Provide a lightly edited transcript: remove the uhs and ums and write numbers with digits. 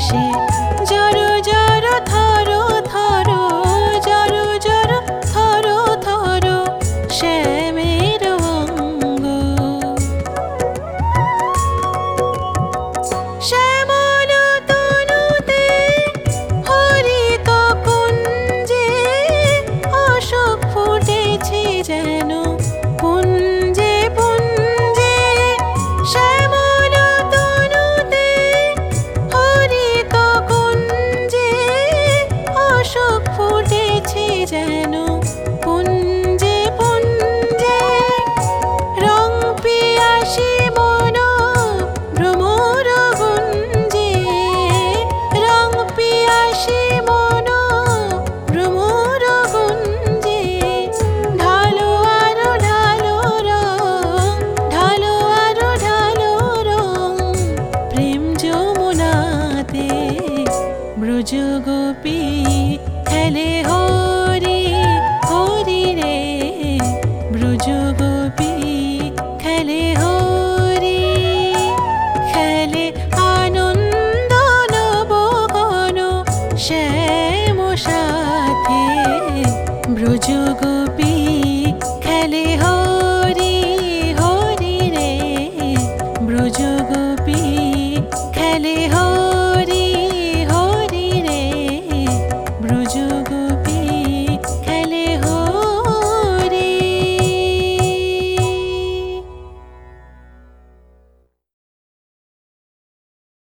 আসে জড় জড় থর থর জড় জড় থর থর শ্যামের অঙ্গ শ্যামল তনুতে হরিত কুঞ্জে অশোক ফুটেছে যেন পুঞ্জে পুঞ্জে শ্যামল তনুতে হরিত কুঞ্জে অশোক ফুটেছে যেন পুঞ্জে পুঞ্জে রং পিয়াসী মন ভ্রমর গুঞ্জে রং পিয়াসী মন ভ্রমর গুঞ্জে ঢালো আরো ঢালো রং ঢালো আরো ঢালো রং প্রেম যমুনাতে ব্রজ গোপী খেলে হরি হরি রে ব্রজ গোপী খেলে হরি খেলে আনন্দ নবঘন শ্যাম সাথে ব্রজ গোপী খেলে হরি হরি রে ব্রজ গোপী খেলে হরি